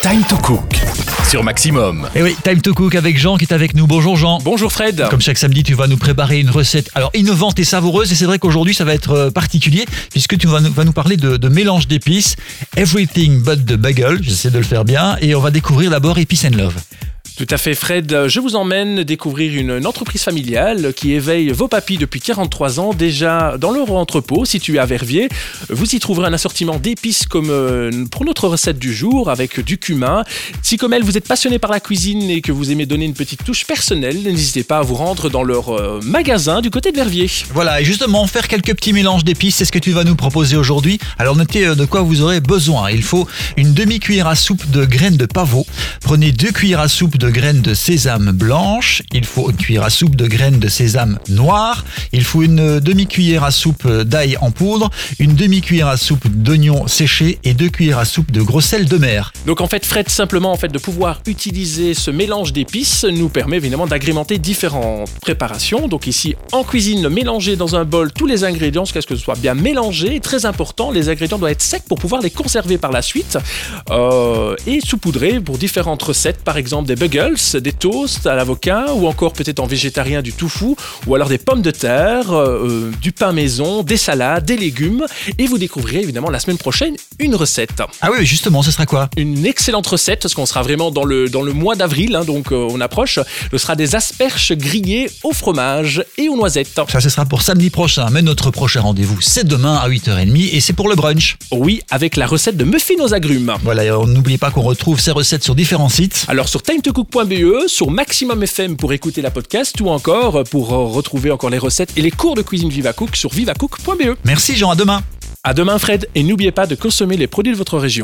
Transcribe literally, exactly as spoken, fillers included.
Time to Cook sur Maximum. Et oui, Time to Cook avec Jean qui est avec nous. Bonjour Jean. Bonjour Fred. Comme chaque samedi, tu vas nous préparer une recette alors innovante et savoureuse. Et c'est vrai qu'aujourd'hui, ça va être particulier puisque tu vas nous, vas nous parler de, de mélange d'épices. Everything but the bagel. J'essaie de le faire bien. Et on va découvrir d'abord Epice and Love. Tout à fait Fred, je vous emmène découvrir une, une entreprise familiale qui éveille vos papilles depuis quarante-trois ans, déjà dans leur entrepôt situé à Verviers. Vous y trouverez un assortiment d'épices comme euh, pour notre recette du jour avec du cumin. Si comme elle vous êtes passionné par la cuisine et que vous aimez donner une petite touche personnelle, n'hésitez pas à vous rendre dans leur euh, magasin du côté de Verviers. Voilà, et justement faire quelques petits mélanges d'épices, c'est ce que tu vas nous proposer aujourd'hui. Alors notez de quoi vous aurez besoin. Il faut une demi-cuillère à soupe de graines de pavot. Prenez deux cuillères à soupe de de graines de sésame blanche, il faut une cuillère à soupe de graines de sésame noire, il faut une demi-cuillère à soupe d'ail en poudre, une demi-cuillère à soupe d'oignons séchés et deux cuillères à soupe de gros sel de mer. Donc en fait Fred, simplement en fait de pouvoir utiliser ce mélange d'épices nous permet évidemment d'agrémenter différentes préparations. Donc ici en cuisine, mélanger dans un bol tous les ingrédients, jusqu'à ce que ce soit bien mélangé. Et très important, les ingrédients doivent être secs pour pouvoir les conserver par la suite euh, et saupoudrer pour différentes recettes, par exemple des buggles, des toasts à l'avocat ou encore peut-être en végétarien du tofu ou alors des pommes de terre, euh, du pain maison, des salades, des légumes et vous découvrirez évidemment la semaine prochaine une recette. Ah oui, justement, ce sera quoi ? Une excellente recette parce qu'on sera vraiment dans le, dans le mois d'avril, hein, donc euh, on approche. Ce sera des asperges grillées au fromage et aux noisettes. Ça, ce sera pour samedi prochain, mais notre prochain rendez-vous, c'est demain à huit heures trente et c'est pour le brunch. Oui, avec la recette de muffins aux agrumes. Voilà, et n'oubliez pas qu'on retrouve ces recettes sur différents sites. Alors sur time to cook point b e, sur Maximum F M pour écouter la podcast ou encore pour retrouver encore les recettes et les cours de cuisine VivaCook sur vivacook point b e. Merci Jean, à demain. À demain Fred, et n'oubliez pas de consommer les produits de votre région.